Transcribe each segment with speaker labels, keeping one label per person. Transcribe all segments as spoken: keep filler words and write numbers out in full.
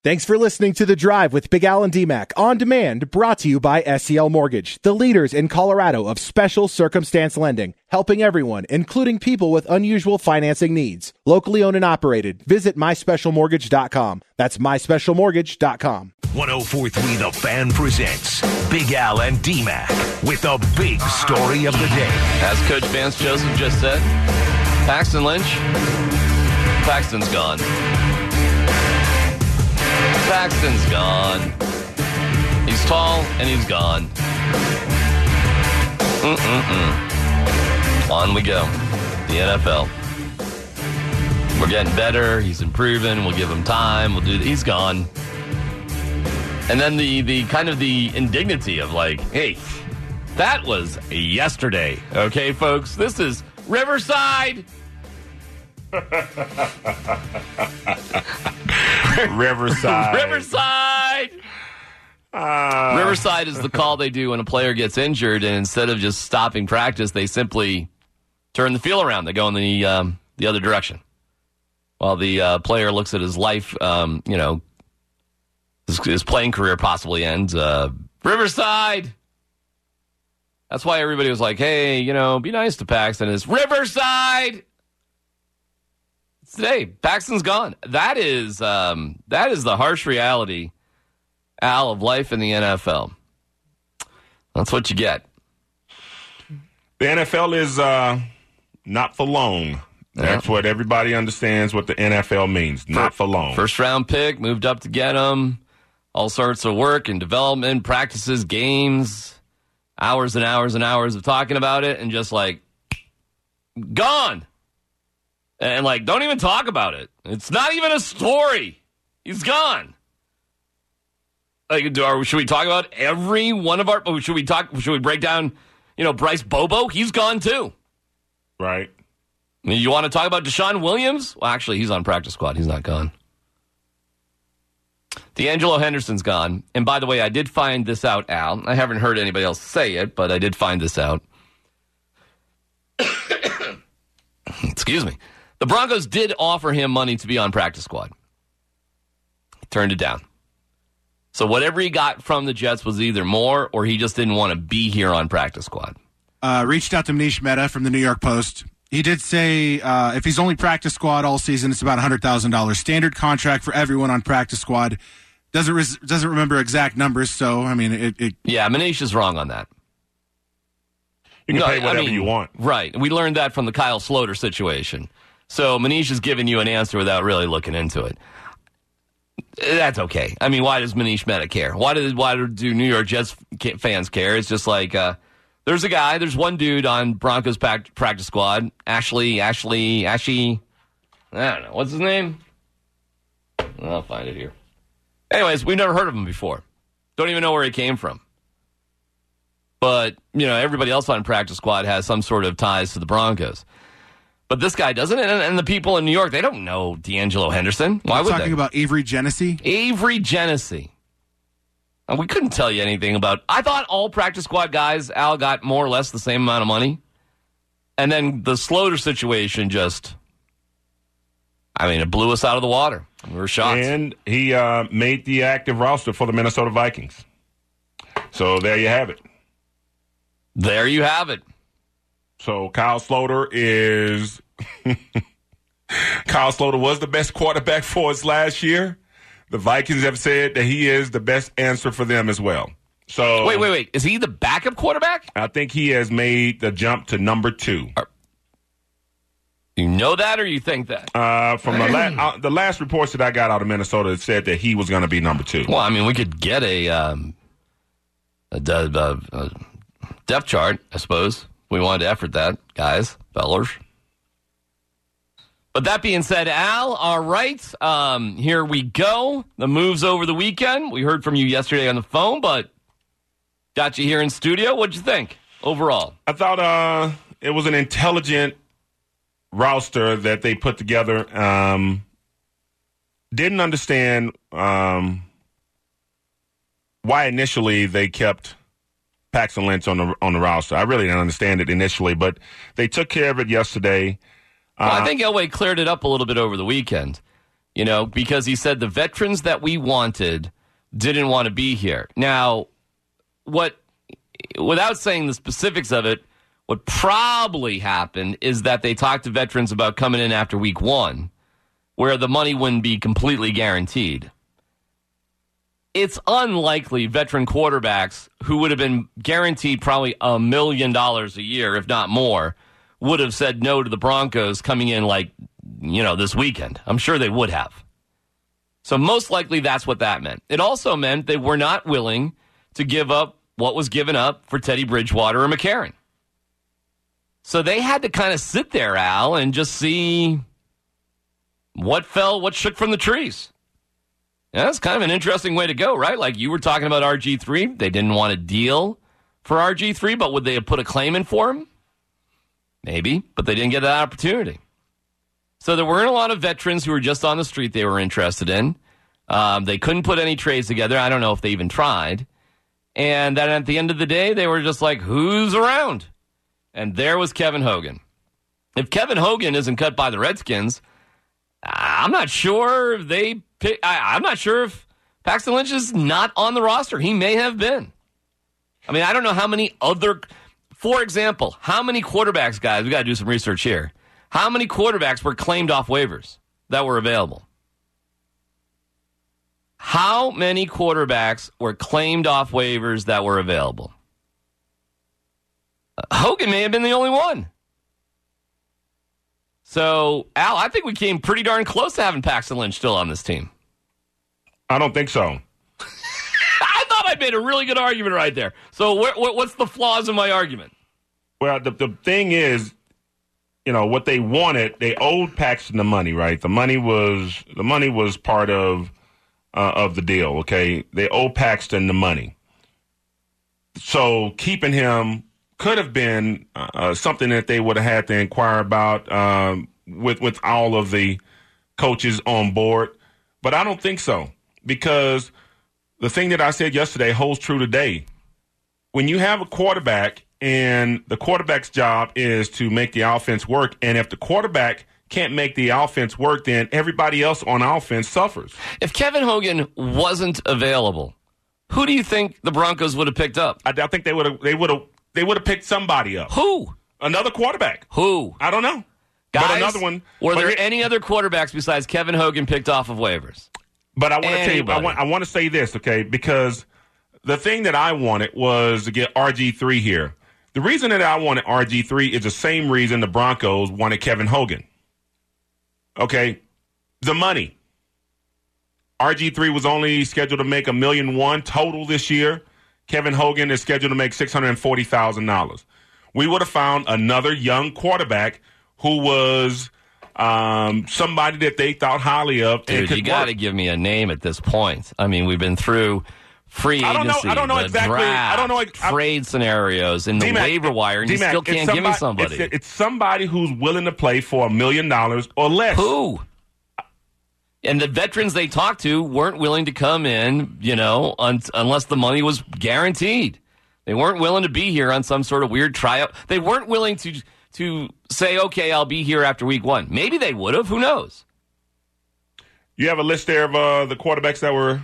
Speaker 1: Thanks for listening to The Drive with Big Al and D-Mac on demand, brought to you by S C L Mortgage, the leaders in Colorado of special circumstance lending, helping everyone, including people with unusual financing needs. Locally owned and operated. Visit my special mortgage dot com. That's my special mortgage dot com.
Speaker 2: one oh four point three The Fan presents Big Al and D-Mac with the big story of the day.
Speaker 3: As Coach Vance Joseph just said, Paxton Lynch, Paxton's gone. Paxton's gone. He's tall and he's gone. Mm-mm-mm. On we go. The N F L. We're getting better. He's improving. We'll give him time. We'll do. He's gone. And then the the kind of the indignity of like, hey, that was yesterday. Okay, folks, this is Riverside.
Speaker 4: Riverside.
Speaker 3: Riverside. Uh, Riverside is the call they do when a player gets injured, and instead of just stopping practice, they simply turn the field around. They go in the um, the other direction while the uh, player looks at his life. Um, you know, his, his playing career possibly ends. Uh, Riverside. That's why everybody was like, "Hey, you know, be nice to Paxton." It's Riverside. Today, Paxton's gone. That is um, that is the harsh reality, Al, of life in the N F L. That's what you get.
Speaker 4: The N F L is uh, not for long. That's yeah. what everybody understands what the N F L means. Not for, for long.
Speaker 3: First round pick, moved up to get him. All sorts of work and development, practices, games, hours and hours and hours of talking about it, and just like, gone. And, like, don't even talk about it. It's not even a story. He's gone. Like, do, are, should we talk about every one of our... Should we talk? Should we break down, you know, Bryce Bobo? He's gone, too.
Speaker 4: Right.
Speaker 3: I mean, you want to talk about Deshaun Williams? Well, actually, he's on practice squad. He's not gone. D'Angelo Henderson's gone. And, by the way, I did find this out, Al. I haven't heard anybody else say it, but I did find this out. Excuse me. The Broncos did offer him money to be on practice squad. He turned it down. So whatever he got from the Jets was either more or he just didn't want to be here on practice squad.
Speaker 5: Uh, reached out to Manish Mehta from the New York Post. He did say uh, if he's only practice squad all season, it's about one hundred thousand dollars. Standard contract for everyone on practice squad. Doesn't res- doesn't remember exact numbers, so, I mean, it... it
Speaker 3: yeah, Manish is wrong on that.
Speaker 4: You can
Speaker 3: no,
Speaker 4: pay whatever
Speaker 3: I mean,
Speaker 4: you want.
Speaker 3: Right. We learned that from the Kyle Sloter situation. So Manish is giving you an answer without really looking into it. That's okay. I mean, why does Manish Mehta care? Why do, why do New York Jets fans care? It's just like, uh, there's a guy, there's one dude on Broncos practice squad, Ashley, Ashley, Ashley, I don't know. What's his name? I'll find it here. Anyways, we've never heard of him before. Don't even know where he came from. But, you know, everybody else on practice squad has some sort of ties to the Broncos. But this guy doesn't, and, and the people in New York, they don't know D'Angelo Henderson. Why
Speaker 5: We're
Speaker 3: would
Speaker 5: talking
Speaker 3: they?
Speaker 5: about Avery Genesee?
Speaker 3: Avery Genesee. And we couldn't tell you anything about... I thought all practice squad guys, Al, got more or less the same amount of money. And then the Sloter situation just... I mean, it blew us out of the water. We were shocked.
Speaker 4: And he uh, made the active roster for the Minnesota Vikings. So there you have it.
Speaker 3: There you have it.
Speaker 4: So Kyle Sloter is Kyle Sloter was the best quarterback for us last year. The Vikings have said that he is the best answer for them as well. So
Speaker 3: wait, wait, wait. Is he the backup quarterback?
Speaker 4: I think he has made the jump to number two.
Speaker 3: Are, you know that, or you think that?
Speaker 4: Uh, from the, la- uh, the last reports that I got out of Minnesota, it said that he was going to be number two.
Speaker 3: Well, I mean, we could get a um, a, a, a depth chart, I suppose. We wanted to effort that, guys, fellas. But that being said, Al, all right, um, here we go. The moves over the weekend. We heard from you yesterday on the phone, but got you here in studio. What'd you think overall?
Speaker 4: I thought uh, it was an intelligent roster that they put together. Um, didn't understand um, why initially they kept Paxton Lynch on the on the roster. I really didn't understand it initially, but they took care of it yesterday.
Speaker 3: Well,
Speaker 4: uh,
Speaker 3: I think Elway cleared it up a little bit over the weekend. You know, because he said the veterans that we wanted didn't want to be here. Now, what, without saying the specifics of it, what probably happened is that they talked to veterans about coming in after week one, where the money wouldn't be completely guaranteed. It's unlikely veteran quarterbacks who would have been guaranteed probably a million dollars a year, if not more, would have said no to the Broncos coming in like, you know, this weekend. I'm sure they would have. So most likely that's what that meant. It also meant they were not willing to give up what was given up for Teddy Bridgewater or McCarron. So they had to kind of sit there, Al, and just see what fell, what shook from the trees. Yeah, that's kind of an interesting way to go, right? Like you were talking about R G three. They didn't want a deal for R G three, but would they have put a claim in for him? Maybe, but they didn't get that opportunity. So there weren't a lot of veterans who were just on the street they were interested in. Um, they couldn't put any trades together. I don't know if they even tried. And then at the end of the day, they were just like, who's around? And there was Kevin Hogan. If Kevin Hogan isn't cut by the Redskins, I'm not sure if they pick, I, I'm not sure if Paxton Lynch is not on the roster. He may have been. I mean, I don't know how many other, for example, how many quarterbacks, guys, we got to do some research here. How many quarterbacks were claimed off waivers that were available? How many quarterbacks were claimed off waivers that were available? Uh, Hogan may have been the only one. So, Al, I think we came pretty darn close to having Paxton Lynch still on this team.
Speaker 4: I don't think so.
Speaker 3: I thought I made a really good argument right there. So wh- wh- what's the flaws in my argument?
Speaker 4: Well, the, the thing is, you know, what they wanted, they owed Paxton the money, right? The money was the money was part of uh, of the deal, okay? They owe Paxton the money. So keeping him could have been uh, something that they would have had to inquire about um, with with all of the coaches on board. But I don't think so, because the thing that I said yesterday holds true today. When you have a quarterback and the quarterback's job is to make the offense work, and if the quarterback can't make the offense work, then everybody else on offense suffers.
Speaker 3: If Kevin Hogan wasn't available, who do you think the Broncos would have picked up?
Speaker 4: I, I think they would have they would have they would have picked somebody up.
Speaker 3: Who?
Speaker 4: Another quarterback.
Speaker 3: Who?
Speaker 4: I don't know.
Speaker 3: Guys,
Speaker 4: but another one.
Speaker 3: Were there
Speaker 4: here,
Speaker 3: any other quarterbacks besides Kevin Hogan picked off of waivers?
Speaker 4: But I want to tell you, I
Speaker 3: Anybody.
Speaker 4: want I want to say this, okay? Because the thing that I wanted was to get R G three here. The reason that I wanted R G three is the same reason the Broncos wanted Kevin Hogan. Okay, the money. R G three was only scheduled to make a million one total this year. Kevin Hogan is scheduled to make six hundred forty thousand dollars. We would have found another young quarterback who was um, somebody that they thought highly of.
Speaker 3: Dude, you got to give me a name at this point. I mean, we've been through free agency,
Speaker 4: I don't know, I don't know
Speaker 3: the
Speaker 4: exactly.
Speaker 3: draft,
Speaker 4: I don't know. I,
Speaker 3: trade scenarios, and the
Speaker 4: D-Mac,
Speaker 3: waiver wire, and you
Speaker 4: D-Mac,
Speaker 3: still
Speaker 4: it's
Speaker 3: can't give me
Speaker 4: somebody-
Speaker 3: somebody.
Speaker 4: It's, it's somebody who's willing to play for a million dollars or less.
Speaker 3: Who? And the veterans they talked to weren't willing to come in, you know, un- unless the money was guaranteed. They weren't willing to be here on some sort of weird tryout. They weren't willing to to say, okay, I'll be here after week one. Maybe they would have. Who knows?
Speaker 4: You have a list there of uh, the quarterbacks that were.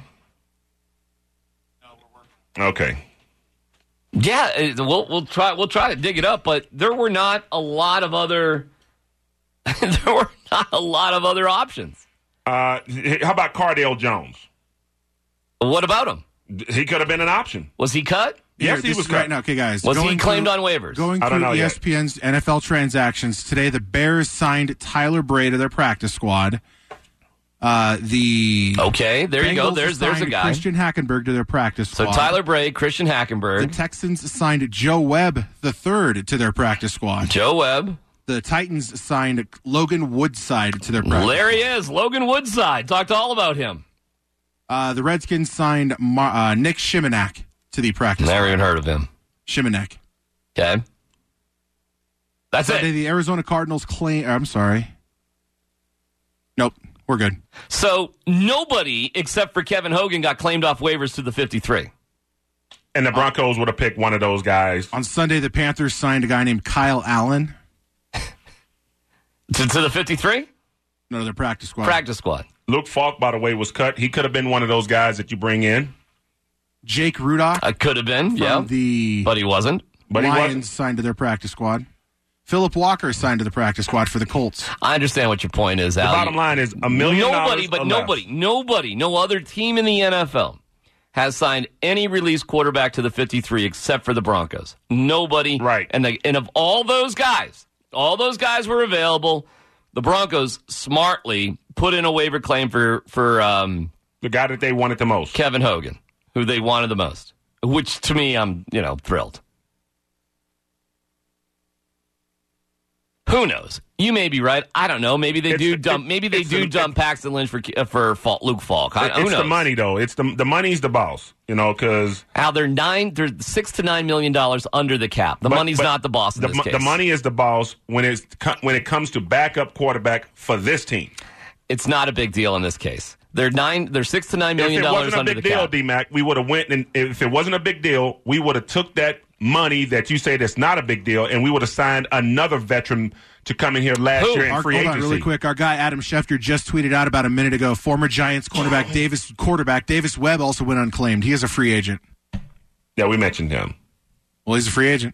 Speaker 4: Okay.
Speaker 3: Yeah, it- we'll we'll try we'll try to dig it up, but there were not a lot of other there were not a lot of other options.
Speaker 4: Uh, how about Cardale Jones?
Speaker 3: What about him?
Speaker 4: He could have been an option.
Speaker 3: Was he cut?
Speaker 4: Yes,
Speaker 5: Here,
Speaker 4: he
Speaker 5: this
Speaker 4: was
Speaker 5: is right
Speaker 4: cut.
Speaker 5: now. Okay, guys.
Speaker 3: Was he
Speaker 5: going
Speaker 3: claimed
Speaker 5: through-
Speaker 3: on waivers?
Speaker 5: Going
Speaker 4: I don't
Speaker 5: through
Speaker 4: know
Speaker 5: E
Speaker 4: yet.
Speaker 5: S P N's N F L transactions today, the Bears signed Tyler Bray to their practice squad. Uh, the
Speaker 3: Okay, there you go.
Speaker 5: Bengals
Speaker 3: There's there's a
Speaker 5: signed
Speaker 3: guy.
Speaker 5: Christian Hackenberg to their practice
Speaker 3: So
Speaker 5: squad.
Speaker 3: Tyler Bray, Christian
Speaker 5: The
Speaker 3: Hackenberg,
Speaker 5: Texans signed Joe Webb the third to their practice squad.
Speaker 3: Joe Webb.
Speaker 5: The Titans signed Logan Woodside to their practice.
Speaker 3: There he is, Logan Woodside. Talked all about him.
Speaker 5: Uh, the Redskins signed Mar- uh, Nick Shimanek to the practice
Speaker 3: Never
Speaker 5: squad.
Speaker 3: even heard of him.
Speaker 5: Shimanek.
Speaker 3: Okay. That's
Speaker 5: Sunday,
Speaker 3: it.
Speaker 5: the Arizona Cardinals claim. I'm sorry. Nope, we're good.
Speaker 3: So nobody except for Kevin Hogan got claimed off waivers to the fifty-three.
Speaker 4: And the Broncos would have picked one of those guys.
Speaker 5: On Sunday, the Panthers signed a guy named Kyle Allen.
Speaker 3: To, to the fifty-three?
Speaker 5: No, their practice squad.
Speaker 3: Practice squad.
Speaker 4: Luke Falk, by the way, was cut. He could have been one of those guys that you bring in.
Speaker 5: Jake Rudock.
Speaker 3: I could have been,
Speaker 5: from
Speaker 3: yeah.
Speaker 5: The
Speaker 3: but he wasn't.
Speaker 4: But he
Speaker 5: Lions
Speaker 4: wasn't.
Speaker 5: signed to their practice squad. Philip Walker signed to the practice squad for the Colts.
Speaker 3: I understand what your point is,
Speaker 4: The
Speaker 3: Al.
Speaker 4: bottom line is a million
Speaker 3: Nobody,
Speaker 4: dollars
Speaker 3: but
Speaker 4: or
Speaker 3: nobody,
Speaker 4: less.
Speaker 3: nobody, no other team in the N F L has signed any release quarterback to the fifty-three except for the Broncos. Nobody.
Speaker 4: Right.
Speaker 3: And, the, and of all those guys, all those guys were available. The Broncos smartly put in a waiver claim for, for um,
Speaker 4: The guy that they wanted the most.
Speaker 3: Kevin Hogan, who they wanted the most, which to me, I'm, you know, thrilled. Who knows? You may be right. I don't know. Maybe they
Speaker 4: It's-
Speaker 3: do
Speaker 4: it-
Speaker 3: dump. Maybe they
Speaker 4: it's
Speaker 3: do
Speaker 4: the-
Speaker 3: dump Paxton Lynch for uh, for Fal- Luke Falk. I, who
Speaker 4: It's
Speaker 3: knows?
Speaker 4: the money, though. It's the the money's the boss, you know, because
Speaker 3: How they're nine, they're six to nine million dollars under the cap. The money's not the boss in
Speaker 4: the,
Speaker 3: this
Speaker 4: mo-
Speaker 3: case.
Speaker 4: the money is the boss when it's co- when it comes to backup quarterback for this team.
Speaker 3: It's not a big deal in this case. They're nine. They're six to nine
Speaker 4: If
Speaker 3: million
Speaker 4: it
Speaker 3: dollars
Speaker 4: wasn't a
Speaker 3: under
Speaker 4: big
Speaker 3: the
Speaker 4: deal,
Speaker 3: cap.
Speaker 4: D-Mac, we would have went and if it wasn't a big deal, we would have took that money that you say that's not a big deal, and we would have signed another veteran to come in here last
Speaker 3: Who?
Speaker 4: year in
Speaker 5: Our,
Speaker 4: free
Speaker 5: hold
Speaker 4: agency.
Speaker 5: on, really quick. Our guy Adam Schefter just tweeted out about a minute ago. Former Giants cornerback Davis quarterback Davis Webb also went unclaimed. He is a free agent.
Speaker 4: Yeah, we mentioned him.
Speaker 5: Well, he's a free agent.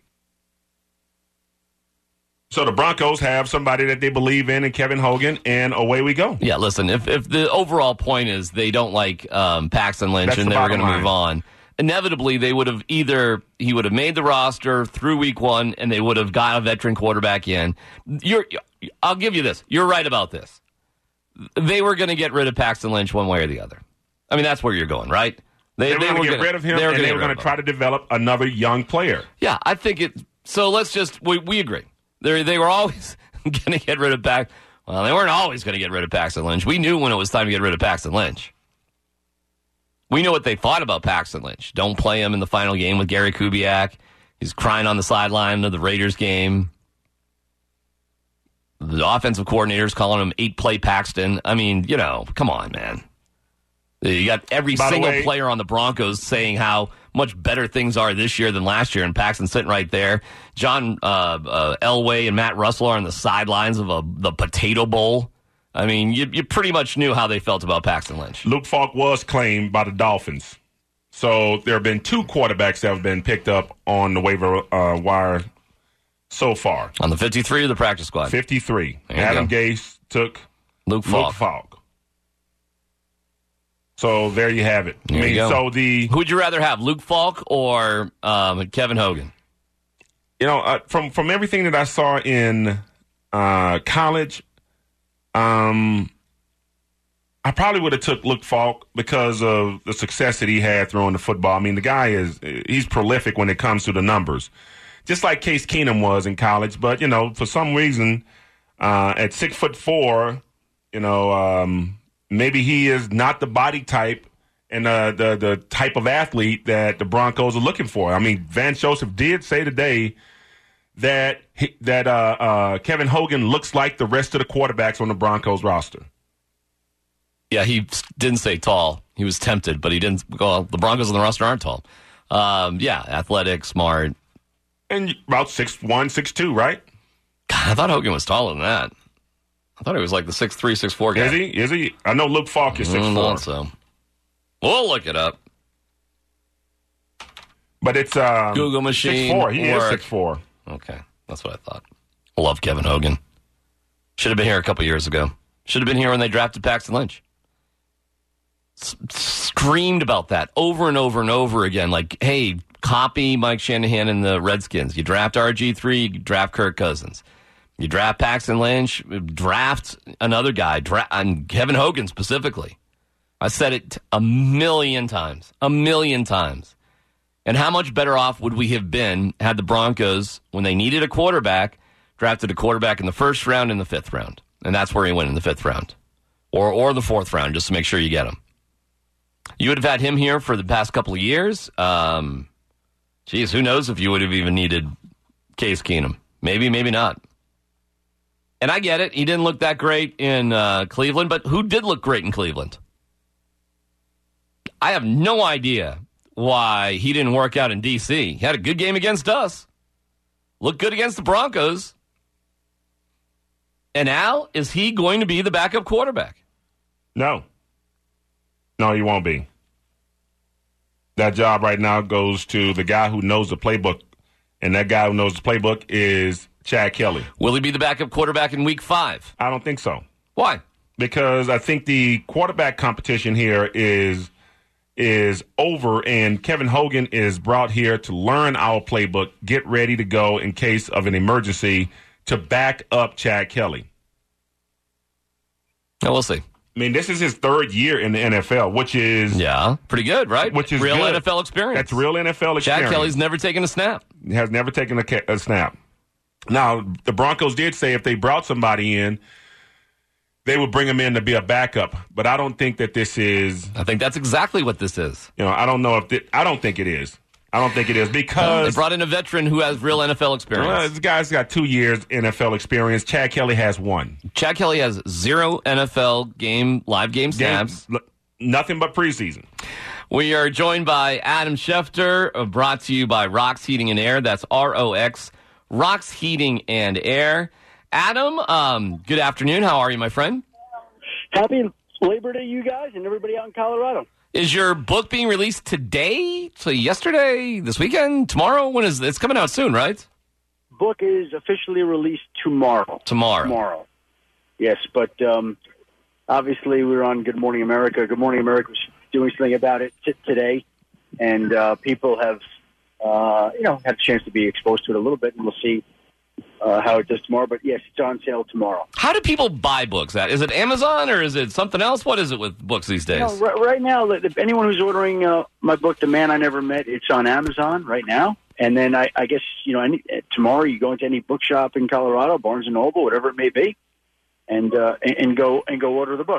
Speaker 4: So the Broncos have somebody that they believe in, in Kevin Hogan, and away we go.
Speaker 3: Yeah, listen. If if the overall point is they don't like um, Paxton Lynch
Speaker 4: That's
Speaker 3: and
Speaker 4: the
Speaker 3: they were
Speaker 4: bottom
Speaker 3: going to
Speaker 4: line.
Speaker 3: move on, inevitably they would have either he would have made the roster through week one and they would have got a veteran quarterback in. You're, I'll give you this. You're right about this. They were going to get rid of Paxton Lynch one way or the other. I mean, that's where you're going, right?
Speaker 4: They, were going to get
Speaker 3: gonna-
Speaker 4: rid of him,
Speaker 3: they were
Speaker 4: and
Speaker 3: gonna
Speaker 4: they
Speaker 3: get
Speaker 4: were
Speaker 3: rid
Speaker 4: going
Speaker 3: of
Speaker 4: to
Speaker 3: him.
Speaker 4: try to develop another young player.
Speaker 3: Yeah, I think it. So let's just we we agree. They they were always going to get rid of Pax. Well, they weren't always going to get rid of Paxton Lynch. We knew when it was time to get rid of Paxton Lynch. We know what they thought about Paxton Lynch. Don't play him in the final game with Gary Kubiak. He's crying on the sideline of the Raiders game. The offensive coordinator's calling him eight-play Paxton. I mean, you know, come on, man. You got every
Speaker 4: By the
Speaker 3: single
Speaker 4: way-
Speaker 3: player on the Broncos saying how much better things are this year than last year, and Paxton's sitting right there. John uh, uh, Elway and Matt Russell are on the sidelines of a, the Potato Bowl. I mean, you, you pretty much knew how they felt about Paxton Lynch.
Speaker 4: Luke Falk was claimed by the Dolphins. So there have been two quarterbacks that have been picked up on the waiver uh, wire so far.
Speaker 3: On the fifty-three of the practice squad,
Speaker 4: fifty-three.
Speaker 3: There you
Speaker 4: Adam
Speaker 3: go.
Speaker 4: Gase took
Speaker 3: Luke Falk.
Speaker 4: Luke Falk. So there you have it.
Speaker 3: There
Speaker 4: I mean,
Speaker 3: you go.
Speaker 4: so the
Speaker 3: Who would you rather have, Luke Falk or um, Kevin Hogan?
Speaker 4: you know uh, from from everything that I saw in uh, college, um, I probably would have took Luke Falk because of the success that he had throwing the football. I mean, the guy is he's prolific when it comes to the numbers, just like Case Keenum was in college. But you know, for some reason, uh, at six foot four, you know, um, maybe he is not the body type and uh, the the type of athlete that the Broncos are looking for. I mean, Vance Joseph did say today that he, that uh, uh, Kevin Hogan looks like the rest of the quarterbacks on the Broncos roster.
Speaker 3: Yeah, he didn't say tall. He was tempted, but he didn't. Well, the Broncos on the roster aren't tall. Um, yeah, athletic, smart.
Speaker 4: And about six one, six two, right?
Speaker 3: God, I thought Hogan was taller than that. I thought he was like the six three, six four guy.
Speaker 4: Is he? Is he? I know Luke Falk is
Speaker 3: I
Speaker 4: six
Speaker 3: don't
Speaker 4: four.
Speaker 3: know, so we'll look it up.
Speaker 4: But it's um,
Speaker 3: Google machine.
Speaker 4: six four. He is
Speaker 3: work.
Speaker 4: six four.
Speaker 3: Okay, that's what I thought. Love Kevin Hogan. Should have been here a couple years ago. Should have been here when they drafted Paxton Lynch. S- screamed about that over and over and over again. Like, hey, copy Mike Shanahan and the Redskins. You draft R G three, you draft Kirk Cousins. You draft Paxton Lynch, draft another guy, dra- and Kevin Hogan specifically. I said it a million times, a million times. And how much better off would we have been had the Broncos, when they needed a quarterback, drafted a quarterback in the first round and the fifth round? And that's where he went in the fifth round. Or or the fourth round, just to make sure you get him. You would have had him here for the past couple of years. Um, geez, who knows if you would have even needed Case Keenum. Maybe, maybe not. And I get it. He didn't look that great in uh, Cleveland, but who did look great in Cleveland? I have no idea why he didn't work out in D C. He had a good game against us. Looked good against the Broncos. And Al, is he going to be the backup quarterback?
Speaker 4: No. No, he won't be. That job right now goes to the guy who knows the playbook, and that guy who knows the playbook is Chad Kelly.
Speaker 3: Will he be the backup quarterback in week five?
Speaker 4: I don't think so.
Speaker 3: Why?
Speaker 4: Because I think the quarterback competition here is is over, and Kevin Hogan is brought here to learn our playbook, get ready to go in case of an emergency to back up Chad Kelly.
Speaker 3: No, we'll see.
Speaker 4: I mean, this is his third year in the N F L, which is
Speaker 3: yeah, pretty good, right?
Speaker 4: Which is
Speaker 3: real
Speaker 4: good.
Speaker 3: N F L experience.
Speaker 4: That's real N F L experience.
Speaker 3: Chad Kelly's never taken a snap.
Speaker 4: He has never taken a, ca- a snap. Now, the Broncos did say if they brought somebody in, they would bring him in to be a backup. But I don't think that this is.
Speaker 3: I think that's exactly what this is.
Speaker 4: You know, I don't know if th- I don't think it is. I don't think it is because
Speaker 3: they brought in a veteran who has real N F L experience.
Speaker 4: Well, this guy's got two years N F L experience. Chad Kelly has one.
Speaker 3: Chad Kelly has zero N F L game live game snaps.
Speaker 4: Game, nothing but preseason.
Speaker 3: We are joined by Adam Schefter, uh, brought to you by Rox Heating and Air. That's R O X, Rox Heating and Air. Adam, um, good afternoon. How are you, my friend?
Speaker 6: Happy Labor Day, you guys, and everybody out in Colorado.
Speaker 3: Is your book being released today? So yesterday, this weekend, tomorrow? When is it's coming out soon, right?
Speaker 6: Book is officially released tomorrow.
Speaker 3: Tomorrow.
Speaker 6: Tomorrow. Yes, but um, obviously we're on Good Morning America. Good Morning America was doing something about it t- today, and uh, people have, uh, you know, had a chance to be exposed to it a little bit, and we'll see uh, how it does tomorrow. But yes, it's on sale tomorrow.
Speaker 3: How do people buy books? At? Is it Amazon or is it something else? What is it with books these days?
Speaker 6: No, right, right now, if anyone who's ordering uh, my book, The Man I Never Met, it's on Amazon right now. And then I, I guess, you know, any, tomorrow you go into any bookshop in Colorado, Barnes and Noble, whatever it may be, and uh, and, and go and go order the book.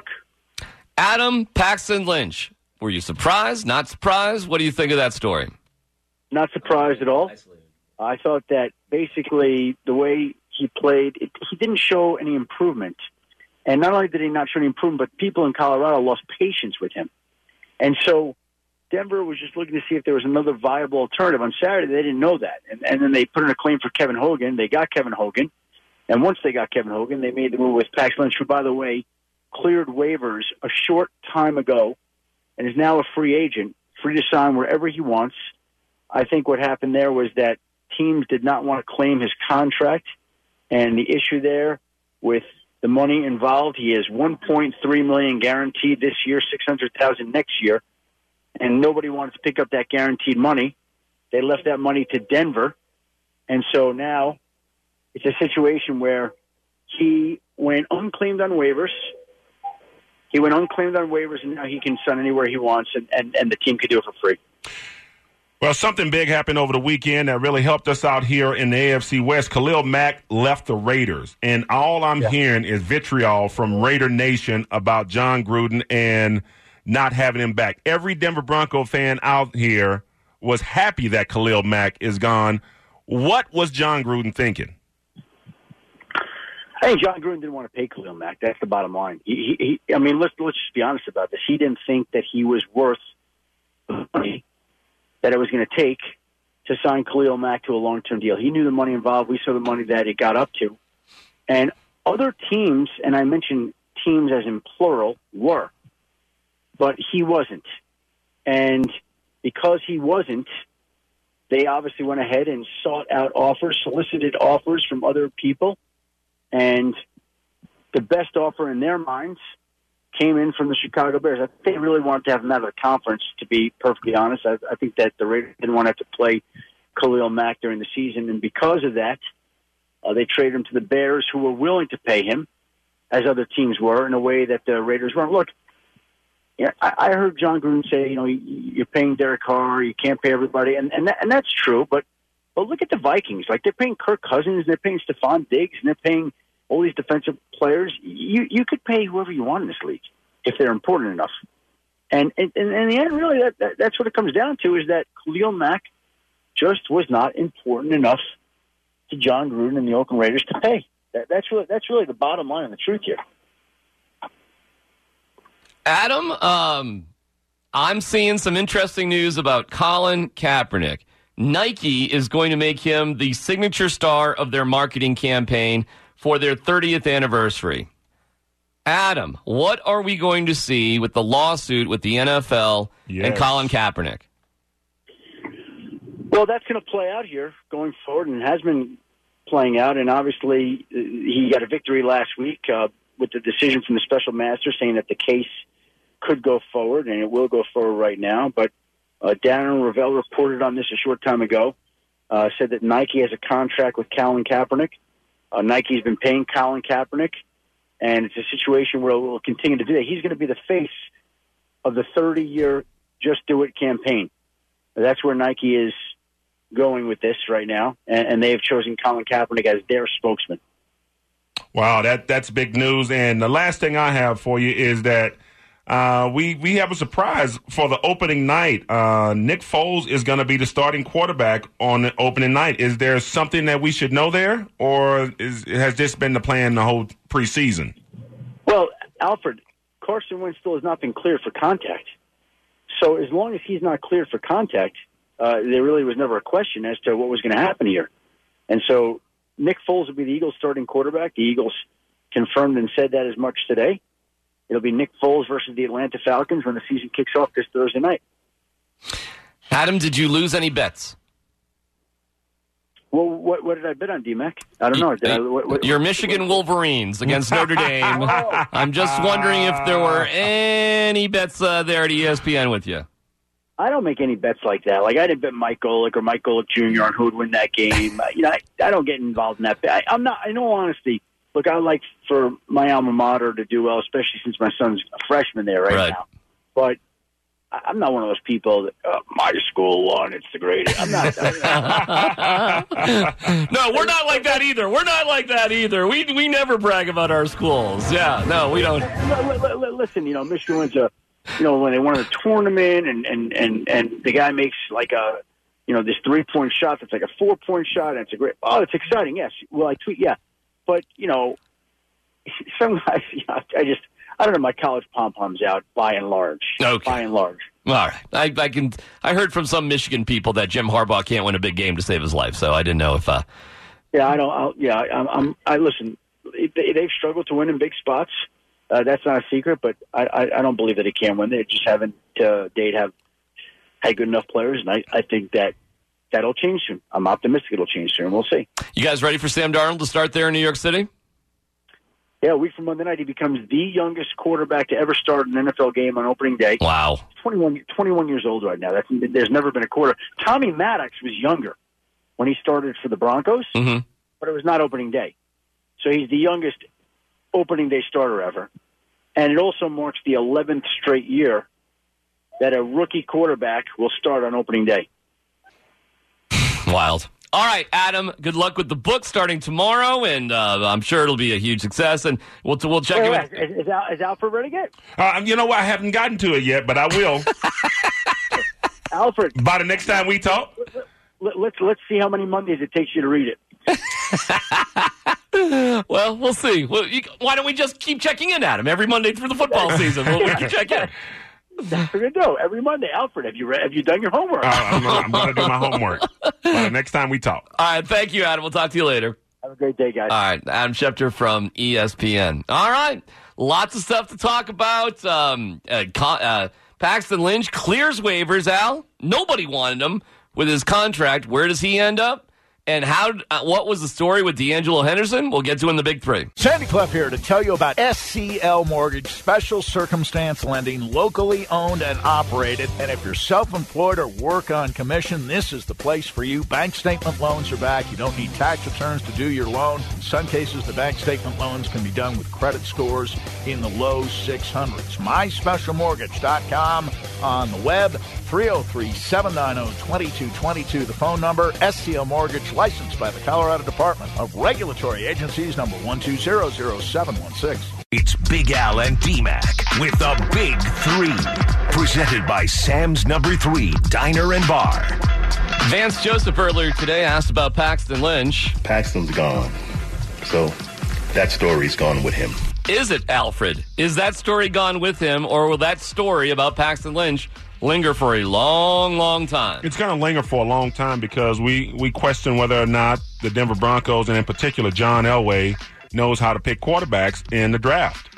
Speaker 3: Adam Paxton Lynch. Were you surprised? Not surprised? What do you think of that story?
Speaker 6: Not surprised at all. I thought that basically the way he played, it, he didn't show any improvement. And not only did he not show any improvement, but people in Colorado lost patience with him. And so Denver was just looking to see if there was another viable alternative. On Saturday, they didn't know that. And, and then they put in a claim for Kevin Hogan. They got Kevin Hogan. And once they got Kevin Hogan, they made the move with Pax Lynch, who, by the way, cleared waivers a short time ago and is now a free agent, free to sign wherever he wants. I think what happened there was that teams did not want to claim his contract, and the issue there with the money involved, he has one point three million dollars guaranteed this year, six hundred thousand dollars next year, and nobody wanted to pick up that guaranteed money. They left that money to Denver, and so now it's a situation where he went unclaimed on waivers. He went unclaimed on waivers, and now he can sign anywhere he wants, and, and, and the team could do it for free.
Speaker 4: Well, something big happened over the weekend that really helped us out here in the A F C West. Khalil Mack left the Raiders, and all I'm yeah. hearing is vitriol from Raider Nation about John Gruden and not having him back. Every Denver Bronco fan out here was happy that Khalil Mack is gone. What was John Gruden thinking?
Speaker 6: I think John Gruden didn't want to pay Khalil Mack. That's the bottom line. He, he, he, I mean, let's let's just be honest about this. He didn't think that he was worth the money that it was going to take to sign Khalil Mack to a long-term deal. He knew the money involved. We saw the money that it got up to. And other teams, and I mentioned teams as in plural, were. But he wasn't. And because he wasn't, they obviously went ahead and sought out offers, solicited offers from other people. And the best offer in their minds came in from the Chicago Bears. I think they really wanted to have him out of the conference, to be perfectly honest. I, I think that the Raiders didn't want to have to play Khalil Mack during the season. And because of that, uh, they traded him to the Bears, who were willing to pay him, as other teams were, in a way that the Raiders weren't. Look, yeah, I, I heard John Gruden say, you know, you're paying Derek Carr, you can't pay everybody. And and, that, and that's true, but But look at the Vikings. Like, they're paying Kirk Cousins, they're paying Stephon Diggs, and they're paying all these defensive players. You you could pay whoever you want in this league if they're important enough. And and, and in the end, really, that, that that's what it comes down to, is that Khalil Mack just was not important enough to John Gruden and the Oakland Raiders to pay. That, that's really that's really the bottom line and the truth here.
Speaker 3: Adam, um, I'm seeing some interesting news about Colin Kaepernick. Nike is going to make him the signature star of their marketing campaign for their thirtieth anniversary. Adam, what are we going to see with the lawsuit with the N F L
Speaker 4: Yes.
Speaker 3: and Colin Kaepernick?
Speaker 6: Well, that's going to play out here going forward, and has been playing out. And obviously, uh, he got a victory last week uh, with the decision from the special master saying that the case could go forward, and it will go forward right now. But uh, Darren Ravel reported on this a short time ago, uh, said that Nike has a contract with Colin Kaepernick. Uh, Nike's been paying Colin Kaepernick, and it's a situation where we'll continue to do that. He's going to be the face of the thirty-year Just Do It campaign. That's where Nike is going with this right now, and, and they have chosen Colin Kaepernick as their spokesman.
Speaker 4: Wow, that that's big news. And the last thing I have for you is that uh, we we have a surprise for the opening night. Uh, Nick Foles is going to be the starting quarterback on the opening night. Is there something that we should know there, or is, has this been the plan the whole preseason?
Speaker 6: Well, Alfred, Carson Wentz still has not been cleared for contact. So as long as he's not cleared for contact, uh, there really was never a question as to what was going to happen here. And so Nick Foles will be the Eagles' starting quarterback. The Eagles confirmed and said that as much today. It'll be Nick Foles versus the Atlanta Falcons when the season kicks off this Thursday night.
Speaker 3: Adam, did you lose any bets?
Speaker 6: Well, what, what did I bet on, D-Mac? I don't know. Did I, what, what,
Speaker 3: Your Michigan Wolverines against Notre Dame. I'm just wondering if there were any bets uh, there at E S P N with you.
Speaker 6: I don't make any bets like that. Like, I didn't bet Mike Golick or Mike Golick Junior on who would win that game. you know, I, I don't get involved in that. I, I'm not, in all honesty, look, I like for my alma mater to do well, especially since my son's a freshman there right,
Speaker 3: Right.
Speaker 6: now. But I- I'm not one of those people that, uh, my school won, it's the greatest. I'm not. I'm
Speaker 3: No, we're not like that either. We're not like that either. We we never brag about our schools. Yeah, no, we don't.
Speaker 6: not, li- li- listen, you know, Michigan wins a, you know, when they won a tournament and, and, and, and the guy makes like a, you know, this three-point shot that's like a four-point shot, and it's a great, oh, it's exciting, yes. Well, I tweet, yeah. But, you know, some guys, you know, I just, I don't know, my college pom-poms out by and large.
Speaker 3: Okay.
Speaker 6: By and large.
Speaker 3: All right, I, I can. I heard from some Michigan people that Jim Harbaugh can't win a big game to save his life. So I didn't know if. Uh...
Speaker 6: Yeah, I don't. I'll, yeah, I'm, I'm. I listen. They, they've struggled to win in big spots. Uh, that's not a secret, but I, I, I don't believe that they can win. They just haven't to date have had good enough players, and I, I think that that'll change soon. I'm optimistic it'll change soon. We'll see.
Speaker 3: You guys ready for Sam Darnold to start there in New York City?
Speaker 6: Yeah, a week from Monday night, he becomes the youngest quarterback to ever start an N F L game on opening day.
Speaker 3: Wow.
Speaker 6: twenty-one, twenty-one years old right now. That's, there's never been a quarter. Tommy Maddox was younger when he started for the Broncos,
Speaker 3: Mm-hmm.
Speaker 6: but it was not opening day. So he's the youngest opening day starter ever. And it also marks the eleventh straight year that a rookie quarterback will start on opening day.
Speaker 3: Wild. All right, Adam, good luck with the book starting tomorrow, and uh, I'm sure it'll be a huge success, and we'll, we'll check
Speaker 6: Wait,
Speaker 3: it
Speaker 6: wait,
Speaker 3: with...
Speaker 6: is, is, Al, is Alfred ready yet?
Speaker 4: Uh, you know what? I haven't gotten to it yet, but I will.
Speaker 6: Alfred,
Speaker 4: By the next time we talk.
Speaker 6: let, let's, let's see how many Mondays it takes you to read it.
Speaker 3: Well, we'll see. Well, you, why don't we just keep checking in, Adam, every Monday through the football season? We'll, we can check in.
Speaker 6: That's what we're going to do every Monday. Alfred, have you, re- have you done your homework?
Speaker 4: Uh, I'm gonna- I'm going to do my homework by the next time we talk.
Speaker 3: All right, thank you, Adam. We'll talk to you later.
Speaker 6: Have a great day, guys.
Speaker 3: All right, Adam Schefter from E S P N. All right, lots of stuff to talk about. Um, uh, uh, Paxton Lynch clears waivers, Al. Nobody wanted him with his contract. Where does he end up? And how? Uh, what was the story with D'Angelo Henderson? We'll get to in the Big Three.
Speaker 7: Sandy Clough here to tell you about S C L Mortgage, special circumstance lending, locally owned and operated. And if you're self-employed or work on commission, this is the place for you. Bank statement loans are back. You don't need tax returns to do your loan. In some cases, the bank statement loans can be done with credit scores in the low six hundreds. my special mortgage dot com on the web. three oh three, seven nine oh, two two two two, the phone number. S C L Mortgage, licensed by the Colorado Department of Regulatory Agencies, number one two zero zero seven one six.
Speaker 2: It's Big Al and D-Mac with the Big Three. Presented by Sam's Number Three Diner and Bar.
Speaker 3: Vance Joseph earlier today asked about Paxton Lynch.
Speaker 8: Paxton's gone. So that story's gone with him.
Speaker 3: Is it, Alfred? Is that story gone with him, or will that story about Paxton Lynch linger for a long, long time?
Speaker 4: It's going to linger for a long time because we, we question whether or not the Denver Broncos, and in particular John Elway, knows how to pick quarterbacks in the draft.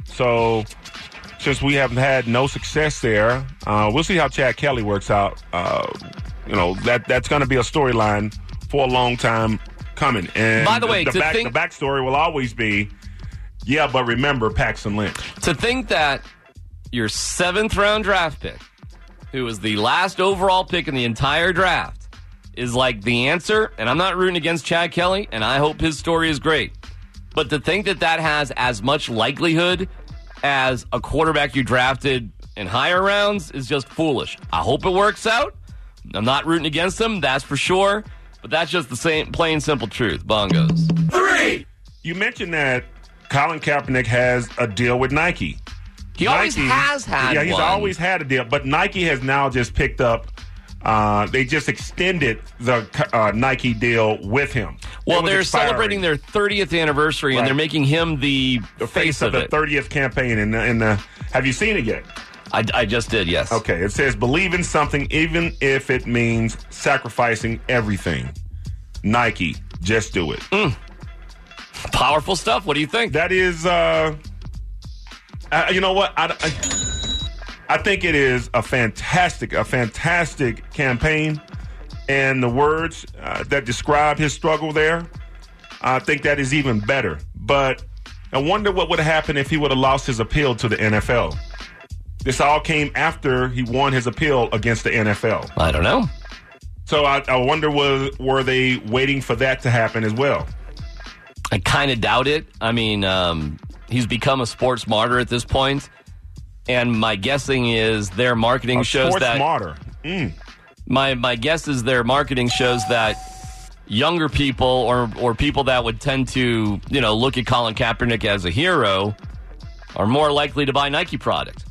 Speaker 4: So since we have had no success there, uh, we'll see how Chad Kelly works out. Uh, you know, that that's going to be a storyline for a long time coming. And
Speaker 3: by the way,
Speaker 4: the,
Speaker 3: to
Speaker 4: back,
Speaker 3: think,
Speaker 4: the backstory will always be, yeah, but remember Paxton Lynch.
Speaker 3: To think that your seventh round draft pick, who was the last overall pick in the entire draft, is like the answer, and I'm not rooting against Chad Kelly, and I hope his story is great. But to think that that has as much likelihood as a quarterback you drafted in higher rounds is just foolish. I hope it works out. I'm not rooting against him, that's for sure. But that's just the same plain simple truth. Bongos.
Speaker 4: Three! You mentioned that Colin Kaepernick has a deal with Nike.
Speaker 3: He
Speaker 4: Nike,
Speaker 3: always has had
Speaker 4: Yeah, he's
Speaker 3: one.
Speaker 4: always had a deal. But Nike has now just picked up, uh, they just extended the uh, Nike deal with him.
Speaker 3: Well, they're expiring. Celebrating their thirtieth anniversary, right. And they're making him the,
Speaker 4: the face,
Speaker 3: face
Speaker 4: of,
Speaker 3: of
Speaker 4: the
Speaker 3: it.
Speaker 4: thirtieth campaign. And, and uh, have you seen it yet?
Speaker 3: I, I just did, yes.
Speaker 4: Okay, it says, believe in something even if it means sacrificing everything. Nike, just do it.
Speaker 3: Mm. Powerful stuff. What do you think?
Speaker 4: That is, uh, uh, you know what? I, I, I think it is a fantastic, a fantastic campaign. And the words uh, that describe his struggle there, I think that is even better. But I wonder what would have happened if he would have lost his appeal to the N F L. This all came after he won his appeal against the N F L.
Speaker 3: I don't know.
Speaker 4: So I, I wonder, was, were they waiting for that to happen as well?
Speaker 3: I kind of doubt it. I mean, um, he's become a sports martyr at this point, and my guessing is their marketing
Speaker 4: a
Speaker 3: shows
Speaker 4: sports
Speaker 3: that.
Speaker 4: Martyr. Mm.
Speaker 3: My my guess is their marketing shows that younger people or or people that would tend to you know look at Colin Kaepernick as a hero are more likely to buy Nike product.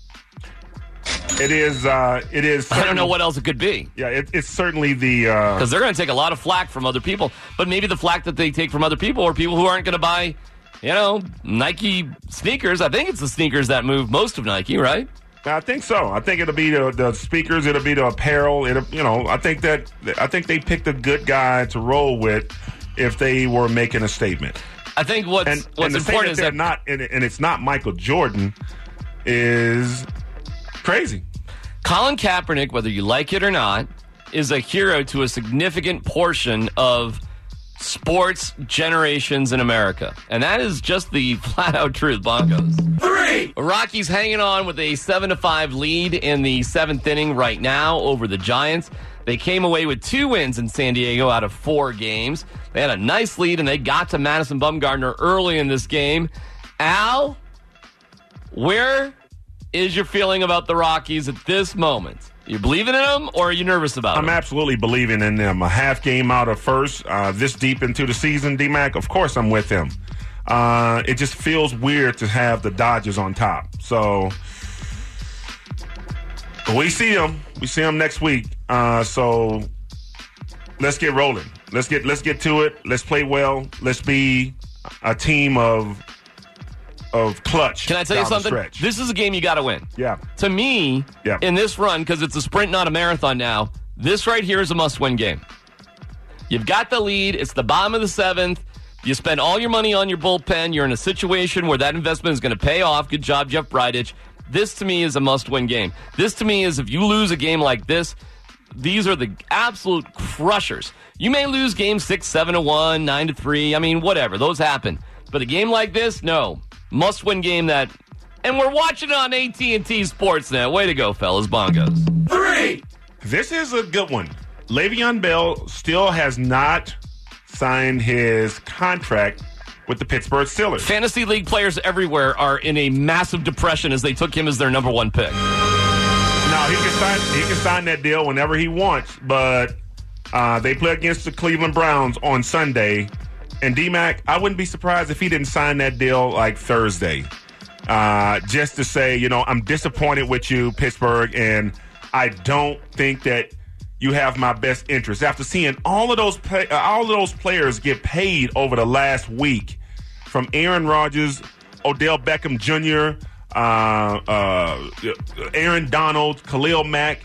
Speaker 4: It is. Uh, it is.
Speaker 3: I don't know what else it could be.
Speaker 4: Yeah, it, it's certainly the
Speaker 3: because
Speaker 4: uh,
Speaker 3: they're going to take a lot of flack from other people, but maybe the flack that they take from other people are people who aren't going to buy, you know, Nike sneakers. I think it's the sneakers that move most of Nike, right?
Speaker 4: I think so. I think it'll be the, the speakers. It'll be the apparel. It'll, you know, I think that I think they picked a good guy to roll with if they were making a statement.
Speaker 3: I think what's
Speaker 4: and,
Speaker 3: what's
Speaker 4: and
Speaker 3: important
Speaker 4: that
Speaker 3: is
Speaker 4: they're
Speaker 3: that
Speaker 4: not, and, and it's not Michael Jordan, is crazy.
Speaker 3: Colin Kaepernick, whether you like it or not, is a hero to a significant portion of sports generations in America. And that is just the flat-out truth, Bongos.
Speaker 4: Three!
Speaker 3: Rockies hanging on with a seven to five lead in the seventh inning right now over the Giants. They came away with two wins in San Diego out of four games. They had a nice lead, and they got to Madison Bumgarner early in this game. Al, where is your feeling about the Rockies at this moment? You believing in them, or are you nervous about
Speaker 4: I'm
Speaker 3: them?
Speaker 4: I'm absolutely believing in them. A half game out of first, uh, this deep into the season, D-Mac, of course I'm with them. Uh, it just feels weird to have the Dodgers on top. So we see them. We see them next week. Uh, so let's get rolling. Let's get let's get to it. Let's play well. Let's be a team of of clutch.
Speaker 3: Can I tell you something? This is a game you got to win.
Speaker 4: Yeah.
Speaker 3: To me,
Speaker 4: yeah.
Speaker 3: in this run, because it's a sprint, not a marathon now, this right here is a must-win game. You've got the lead. It's the bottom of the seventh. You spend all your money on your bullpen. You're in a situation where that investment is going to pay off. Good job, Jeff Bridich. This, to me, is a must-win game. This, to me, is if you lose a game like this, these are the absolute crushers. You may lose games six, seven to one, nine to three. I mean, whatever. Those happen. But a game like this, no. Must-win game that... And we're watching it on A T and T Sportsnet. Way to go, fellas. Bongos.
Speaker 4: Three! This is a good one. Le'Veon Bell still has not signed his contract with the Pittsburgh Steelers.
Speaker 3: Fantasy League players everywhere are in a massive depression as they took him as their number one pick.
Speaker 4: No, he can sign, he can sign that deal whenever he wants, but uh, they play against the Cleveland Browns on Sunday. And D-Mac, I wouldn't be surprised if he didn't sign that deal like Thursday. Uh, just to say, you know, I'm disappointed with you, Pittsburgh, and I don't think that you have my best interest. After seeing all of those play, uh, all of those players get paid over the last week, from Aaron Rodgers, Odell Beckham Junior, uh, uh, Aaron Donald, Khalil Mack.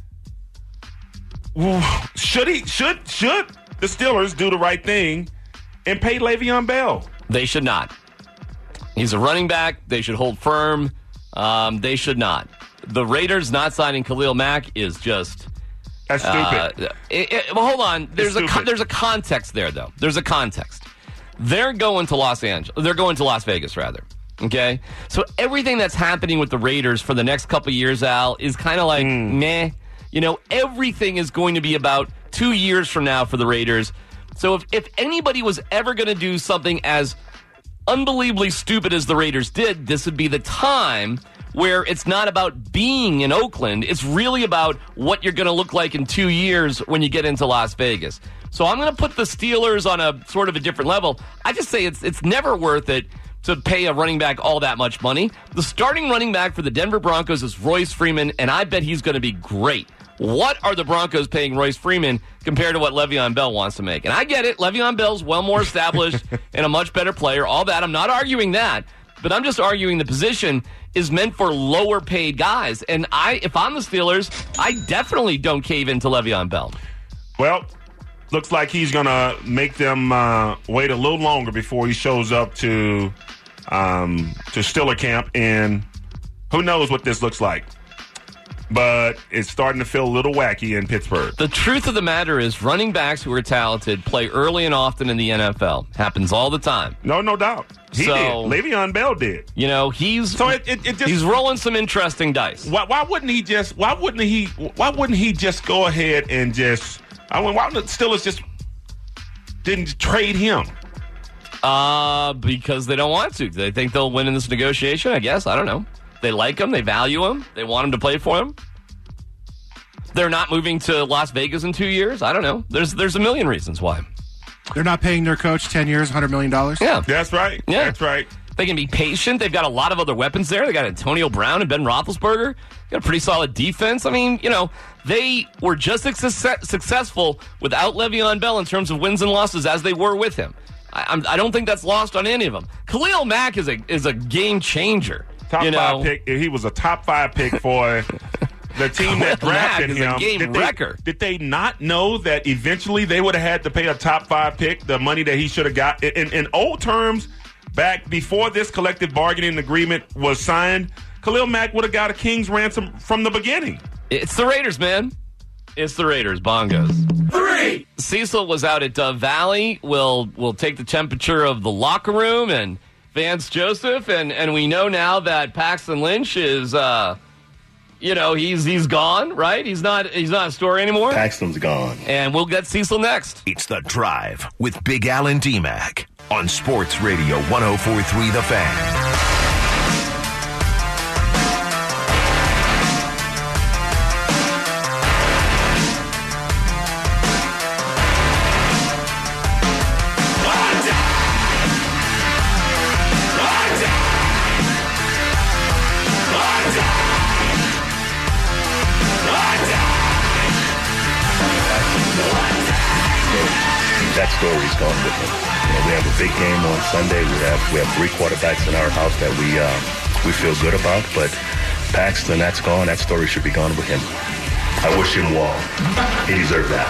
Speaker 4: Should he? Should should the Steelers do the right thing and pay Le'Veon Bell?
Speaker 3: They should not. He's a running back. They should hold firm. Um, they should not. The Raiders not signing Khalil Mack is just...
Speaker 4: That's stupid.
Speaker 3: Uh, it, it, well, hold on. There's a con- there's a context there, though. There's a context. They're going to Los Angeles. They're going to Las Vegas, rather. Okay? So everything that's happening with the Raiders for the next couple of years, Al, is kind of like, mm. meh. You know, everything is going to be about two years from now for the Raiders. So if, if anybody was ever going to do something as unbelievably stupid as the Raiders did, this would be the time where it's not about being in Oakland. It's really about what you're going to look like in two years when you get into Las Vegas. So I'm going to put the Steelers on a sort of a different level. I just say it's it's never worth it to pay a running back all that much money. The starting running back for the Denver Broncos is Royce Freeman, and I bet he's going to be great. What are the Broncos paying Royce Freeman compared to what Le'Veon Bell wants to make? And I get it. Le'Veon Bell's well more established and a much better player. All that. I'm not arguing that. But I'm just arguing the position is meant for lower paid guys. And I, if I'm the Steelers, I definitely don't cave into Le'Veon Bell.
Speaker 4: Well, looks like he's going to make them uh, wait a little longer before he shows up to um, to Steeler camp. And who knows what this looks like. But it's starting to feel a little wacky in Pittsburgh.
Speaker 3: The truth of the matter is running backs who are talented play early and often in the N F L. Happens all the time.
Speaker 4: No, no doubt. He
Speaker 3: so,
Speaker 4: did. Le'Veon Bell did.
Speaker 3: You know, he's
Speaker 4: so it, it, it just,
Speaker 3: he's rolling some interesting dice.
Speaker 4: Why, why wouldn't he just? Why wouldn't he? Why wouldn't he just go ahead and just? I mean, why the Steelers just didn't trade him?
Speaker 3: Uh, because they don't want to. They think they'll win in this negotiation. I guess I don't know. They like him. They value him. They want him to play for him. They're not moving to Las Vegas in two years. I don't know. There's there's a million reasons why.
Speaker 5: They're not paying their coach ten years, one hundred million dollars?
Speaker 3: Yeah.
Speaker 4: That's right.
Speaker 3: Yeah.
Speaker 4: That's right.
Speaker 3: They can be patient. They've got a lot of other weapons there. They got Antonio Brown and Ben Roethlisberger. Got a pretty solid defense. I mean, you know, they were just as success- successful without Le'Veon Bell in terms of wins and losses as they were with him. I, I'm, I don't think that's lost on any of them. Khalil Mack is a is a game changer.
Speaker 4: Top
Speaker 3: you
Speaker 4: five
Speaker 3: know?
Speaker 4: pick. He was a top five pick for the team that drafted
Speaker 3: Mack is
Speaker 4: him.
Speaker 3: a game
Speaker 4: did,
Speaker 3: wrecker.
Speaker 4: They, did they not know that eventually they would have had to pay a top five pick the money that he should have got? In, in old terms, back before this collective bargaining agreement was signed, Khalil Mack would have got a king's ransom from the beginning.
Speaker 3: It's the Raiders, man. It's the Raiders. Bongos. Three. Cecil was out at Dove Valley. We'll we'll take the temperature of the locker room and Vance Joseph, and, and we know now that Paxton Lynch is, uh, you know, he's he's gone, right? He's not he's not a story anymore.
Speaker 8: Paxton's gone,
Speaker 3: and we'll get Cecil next.
Speaker 2: It's The Drive with Big Al and D-Mac on Sports Radio one oh four point three The Fan.
Speaker 8: That story's gone with him. You know, we have a big game on Sunday. We have we have three quarterbacks in our house that we uh, we feel good about. But Paxton, that's gone. That story should be gone with him. I wish him well. He deserved that.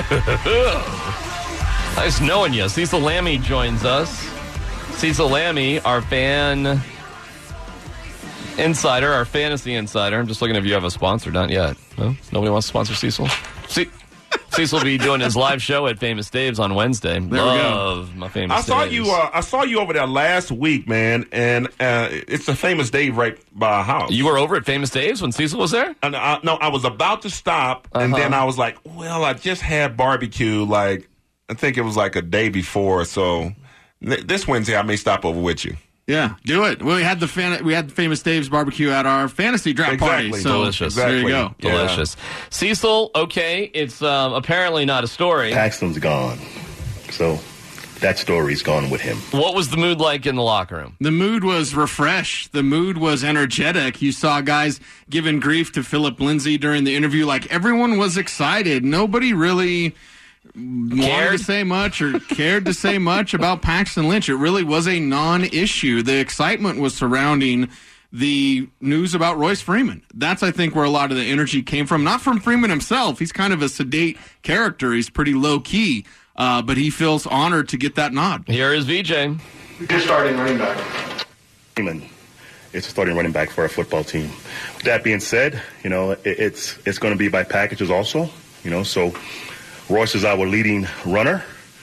Speaker 3: Nice knowing you. Cecil Lammey joins us. Cecil Lammey, our fan insider, our fantasy insider. I'm just looking if you have a sponsor. Not yet. No? Nobody wants to sponsor Cecil? See. Cecil will be doing his live show at Famous Dave's on Wednesday.
Speaker 4: There
Speaker 3: Love
Speaker 4: we go.
Speaker 3: my Famous
Speaker 4: I saw
Speaker 3: Dave's.
Speaker 4: you. Uh, I saw you over there last week, man, and uh, it's a Famous Dave right by our house.
Speaker 3: You were over at Famous Dave's when Cecil was there?
Speaker 4: And I, no, I was about to stop, uh-huh. and then I was like, "Well, I just had barbecue. Like, I think it was like a day before. So th- this Wednesday, I may stop over with you."
Speaker 9: Yeah, do it. Well, we had the fan- we had the Famous Dave's barbecue at our fantasy draft
Speaker 4: exactly.
Speaker 9: party. So
Speaker 3: delicious.
Speaker 9: There you go.
Speaker 3: Delicious. Yeah. Cecil, okay, it's um, apparently not a story.
Speaker 8: Paxton's gone. So that story's gone with him.
Speaker 3: What was the mood like in the locker room?
Speaker 9: The mood was refreshed. The mood was energetic. You saw guys giving grief to Philip Lindsay during the interview. Like, everyone was excited. Nobody really wanted
Speaker 3: cared?
Speaker 9: to say much or cared to say much about Paxton Lynch. It really was a non-issue. The excitement was surrounding the news about Royce Freeman. That's, I think, where a lot of the energy came from. Not from Freeman himself. He's kind of a sedate character. He's pretty low-key, uh, but he feels honored to get that nod.
Speaker 3: Here is V J.
Speaker 10: Your starting running back.
Speaker 8: Freeman is a starting running back for our football team. With that being said, you know, it, it's it's going to be by packages also. You know, so Royce is our leading runner,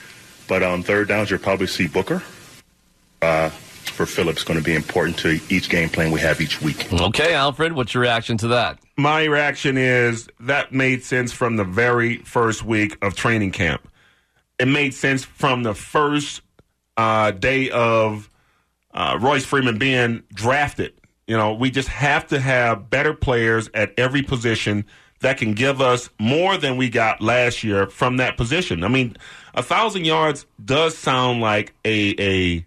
Speaker 8: but on third downs you'll probably see Booker. Uh, for Phillips, going to be important to each game plan we have each week.
Speaker 3: Okay, Alfred, what's your reaction to that?
Speaker 4: My reaction is that made sense from the very first week of training camp. It made sense from the first uh, day of uh, Royce Freeman being drafted. You know, we just have to have better players at every position that can give us more than we got last year from that position. I mean, a thousand yards does sound like a a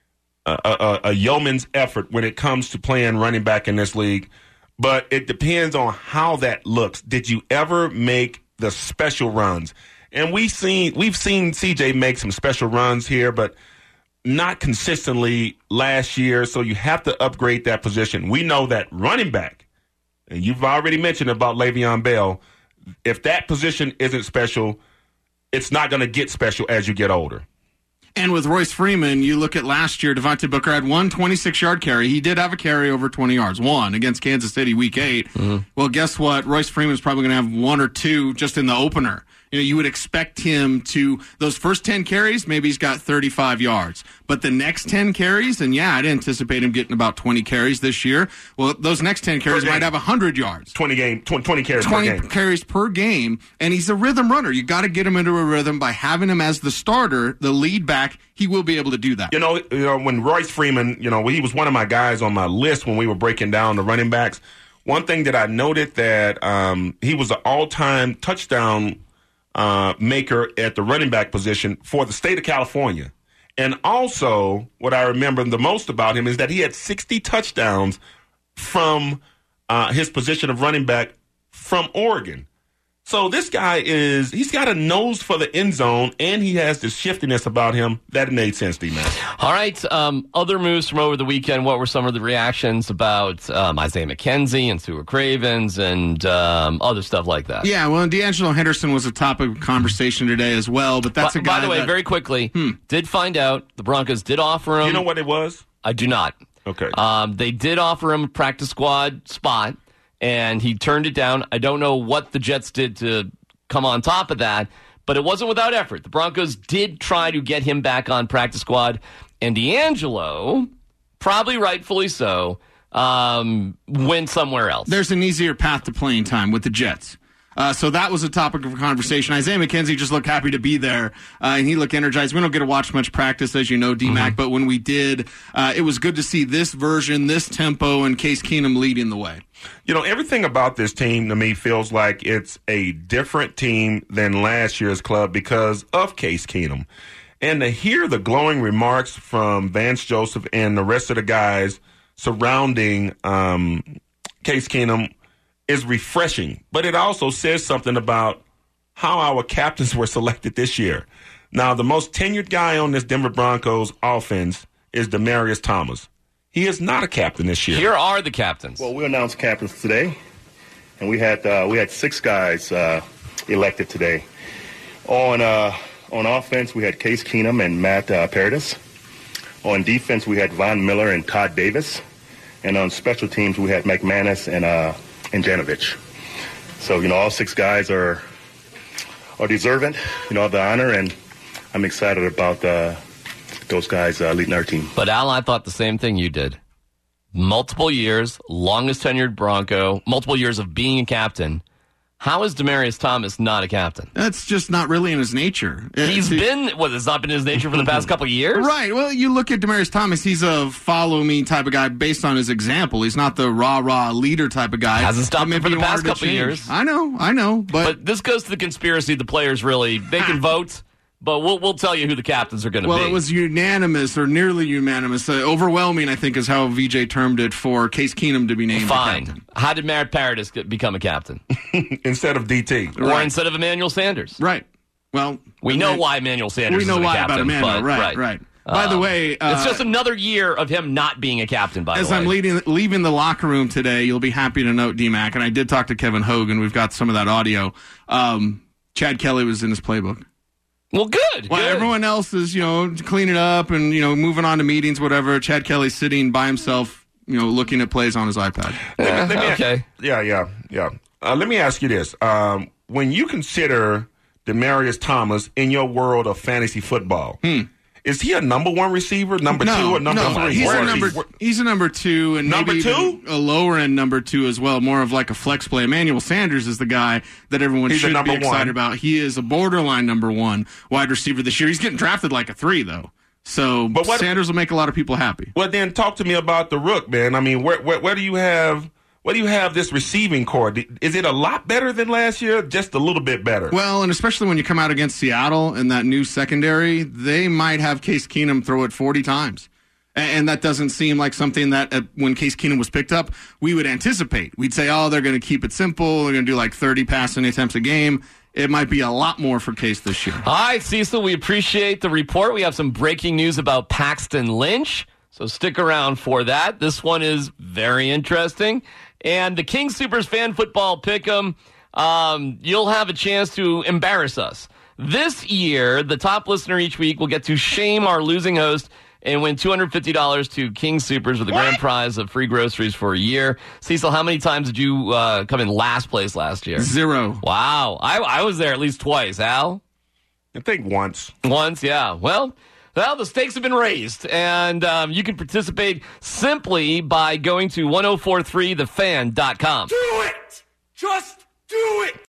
Speaker 4: A, a, a yeoman's effort when it comes to playing running back in this league, but it depends on how that looks. Did you ever make the special runs? And we've seen we've seen C J make some special runs here, but not consistently last year. So you have to upgrade that position. We know that running back, and you've already mentioned about Le'Veon Bell. If that position isn't special, it's not going to get special as you get older.
Speaker 9: And with Royce Freeman, you look at last year, Devontae Booker had one twenty-six-yard carry. He did have a carry over twenty yards, one against Kansas City week eight. Mm-hmm. Well, guess what? Royce Freeman's probably going to have one or two just in the opener. You know, you would expect him to, those first ten carries, maybe he's got thirty-five yards. But the next ten carries, and yeah, I'd anticipate him getting about twenty carries this year. Well, those next ten carries might have one hundred yards.
Speaker 4: twenty game, twenty, twenty carries
Speaker 9: twenty
Speaker 4: per game.
Speaker 9: carries per game, and he's a rhythm runner. You got to get him into a rhythm by having him as the starter, the lead back. He will be able to do that.
Speaker 4: You know, you know, when Royce Freeman, you know, he was one of my guys on my list when we were breaking down the running backs. One thing that I noted that um, he was an all-time touchdown Uh, maker at the running back position for the state of California. And also, what I remember the most about him is that he had sixty touchdowns from uh, his position of running back from Oregon. So this guy is, he's got a nose for the end zone, and he has this shiftiness about him that made sense, D-Man.
Speaker 3: All right. Um, other moves from over the weekend. What were some of the reactions about um, Isaiah McKenzie and Stuart Cravens and um, other stuff like that?
Speaker 9: Yeah, well, D'Angelo Henderson was a topic of conversation today as well, but that's
Speaker 3: by,
Speaker 9: a guy
Speaker 3: By the way,
Speaker 9: that,
Speaker 3: very quickly,
Speaker 9: hmm.
Speaker 3: did find out the Broncos did offer him.
Speaker 4: You know what it was?
Speaker 3: I do not.
Speaker 4: Okay.
Speaker 3: Um, they did offer him a practice squad spot, and he turned it down. I don't know what the Jets did to come on top of that, but it wasn't without effort. The Broncos did try to get him back on practice squad, and D'Angelo, probably rightfully so, um, went somewhere else.
Speaker 9: There's an easier path to playing time with the Jets. Uh, so that was a topic of conversation. Isaiah McKenzie just looked happy to be there, uh, and he looked energized. We don't get to watch much practice, as you know, D-Mac, mm-hmm. but when we did, uh, it was good to see this version, this tempo, and Case Keenum leading the way.
Speaker 4: You know, everything about this team to me feels like it's a different team than last year's club because of Case Keenum. And to hear the glowing remarks from Vance Joseph and the rest of the guys surrounding um, Case Keenum is refreshing, but it also says something about how our captains were selected this year. Now, the most tenured guy on this Denver Broncos offense is Demaryius Thomas. He is not a captain this year.
Speaker 3: Here are the captains.
Speaker 8: Well, we announced captains today, and we had uh, we had six guys uh, elected today. On uh, on offense, we had Case Keenum and Matt uh, Paradis. On defense, we had Von Miller and Todd Davis. And on special teams, we had McManus and uh, and Janovich. So, you know, all six guys are are deserving, you know, of the honor, and I'm excited about uh, those guys uh, leading our team.
Speaker 3: But, Al, I thought the same thing you did. Multiple years, longest tenured Bronco, multiple years of being a captain. How is Demaryius Thomas not a captain?
Speaker 9: That's just not really in his nature.
Speaker 3: He's
Speaker 9: it's,
Speaker 3: been, what, it's not been his nature for the past couple of years?
Speaker 9: Right. Well, you look at Demaryius Thomas, he's a follow-me type of guy based on his example. He's not the rah-rah leader type of guy.
Speaker 3: Hasn't stopped him for the past couple of years.
Speaker 9: I know, I know. But,
Speaker 3: but this goes to the conspiracy. The players really, they can vote. But we'll we'll tell you who the captains are going to
Speaker 9: well,
Speaker 3: be.
Speaker 9: Well, it was unanimous or nearly unanimous. Uh, overwhelming, I think, is how V J termed it for Case Keenum to be named
Speaker 3: Fine.
Speaker 9: captain.
Speaker 3: How did Matt Paradis become a captain?
Speaker 4: Instead of D T.
Speaker 3: Or
Speaker 9: right.
Speaker 3: instead of Emmanuel Sanders.
Speaker 9: Right. Well,
Speaker 3: we know why Emmanuel Sanders
Speaker 9: we know
Speaker 3: is
Speaker 9: why
Speaker 3: captain,
Speaker 9: about Emmanuel.
Speaker 3: but,
Speaker 9: right,
Speaker 3: right,
Speaker 9: right. By
Speaker 3: um,
Speaker 9: the way, uh,
Speaker 3: it's just another year of him not being a captain, by
Speaker 9: as
Speaker 3: the way.
Speaker 9: I'm leading, leaving the locker room today, you'll be happy to note, D-Mac, and I did talk to Kevin Hogan. We've got some of that audio. Um, Chad Kelly was in his playbook.
Speaker 3: Well, good.
Speaker 9: While
Speaker 3: good.
Speaker 9: everyone else is, you know, cleaning up and, you know, moving on to meetings, whatever, Chad Kelly's sitting by himself, you know, looking at plays on his iPad.
Speaker 3: Uh,
Speaker 4: Let me-
Speaker 3: okay.
Speaker 4: Yeah, yeah, yeah. Uh, let me ask you this. Um, when you consider Demaryius Thomas in your world of fantasy football,
Speaker 9: Hmm.
Speaker 4: is he a number one receiver, number
Speaker 9: no,
Speaker 4: two, or number
Speaker 9: no,
Speaker 4: three?
Speaker 9: He's
Speaker 4: Where
Speaker 9: a
Speaker 4: is
Speaker 9: number.
Speaker 4: he? Where-
Speaker 9: He's a number two, and
Speaker 4: Number
Speaker 9: maybe
Speaker 4: two?
Speaker 9: even a lower end number two as well. More of like a flex play. Emmanuel Sanders is the guy that everyone
Speaker 4: He's a
Speaker 9: should
Speaker 4: number
Speaker 9: be excited
Speaker 4: one.
Speaker 9: about. He is a borderline number one wide receiver this year. He's getting drafted like a three though, so
Speaker 4: But what-
Speaker 9: Sanders will make a lot of people happy.
Speaker 4: Well, then talk to me about the Rook, man. I mean, where, where, where do you have where do you have this receiving core? Is it a lot better than last year? Just a little bit better?
Speaker 9: Well, and especially when you come out against Seattle and that new secondary, they might have Case Keenum throw it forty times. And that doesn't seem like something that, uh, when Case Keenum was picked up, we would anticipate. We'd say, oh, they're going to keep it simple. They're going to do like thirty passing attempts a game. It might be a lot more for Case this year.
Speaker 3: All right, Cecil, we appreciate the report. We have some breaking news about Paxton Lynch, so stick around for that. This one is very interesting. And the King Supers Fan Football Pick'em, um, you'll have a chance to embarrass us. This year, the top listener each week will get to shame our losing host and win two hundred fifty dollars to King Supers with a grand prize of free groceries for a year. Cecil, how many times did you uh, come in last place last year?
Speaker 9: Zero.
Speaker 3: Wow. I, I was there at least twice. Al?
Speaker 4: I think once.
Speaker 3: Once, yeah. Well, well, the stakes have been raised, and um, you can participate simply by going to ten forty-three the fan dot com.
Speaker 10: Do it! Just do it!